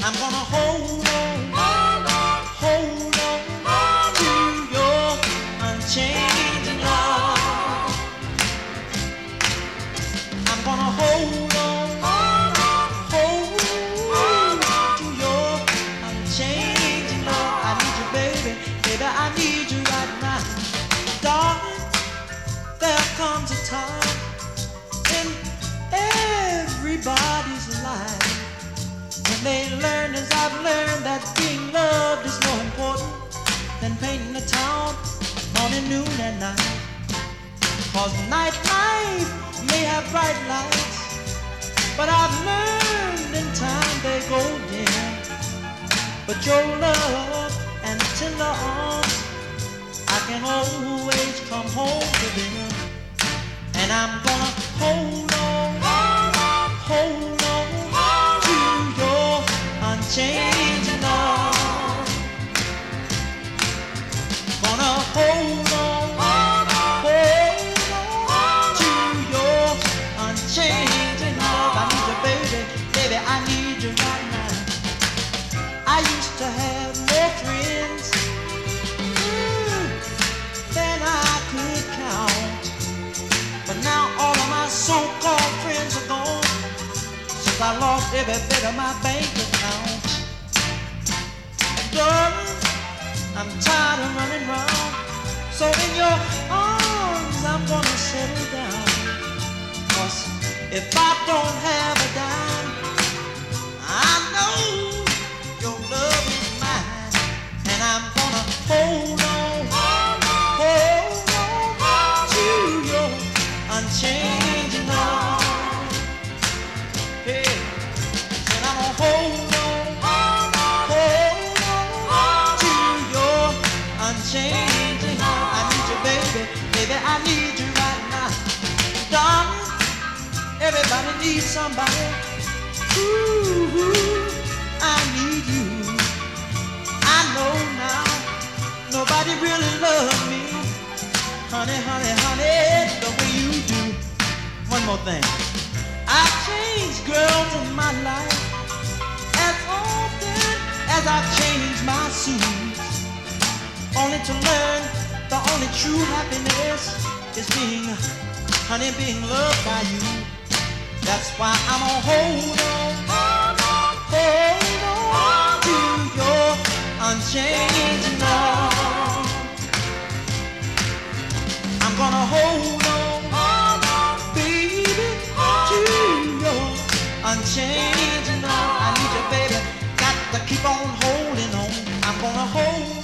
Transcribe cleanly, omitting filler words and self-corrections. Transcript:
I'm gonna hold on to your unchanging love. I'm gonna hold on to your unchanging love. I need you, baby, baby, I need you right now. Darling, there comes a time in everybody's life when they learn, as I've learned, that being loved is more important than painting the town morning, noon, and night. Cause nightlife may have bright lights, but I've learned in time they go dim. But your love and tender arms, I can always come home to them. And I'm gonna hold on to your unchanging love. Gonna hold on to your unchanging love. I need you, baby, baby, I need you right now. I used to have more friends than I could count, but now all of my so-called friends are gone, since I lost every bit of my bank account. Darling, I'm tired of running round, so in your arms I'm gonna settle down. Cause if I don't have a dime, I know your love is mine. And I'm gonna hold on to your unchanging love. Hey, and I'm gonna hold on to your unchanging love. I need you, baby, baby, I need you right now. Darling, everybody needs somebody. Ooh, I need you. I know now nobody really loves me, honey, honey, honey, the way you do. One more thing, I've changed girls in my life as often as I've changed my suits, only to learn the only true happiness is being, honey, being loved by you. That's why I'm gonna hold on to your unchanging love. I'm gonna hold on, baby, to your unchanging love. I need you, baby, got to keep on holding on. I'm gonna hold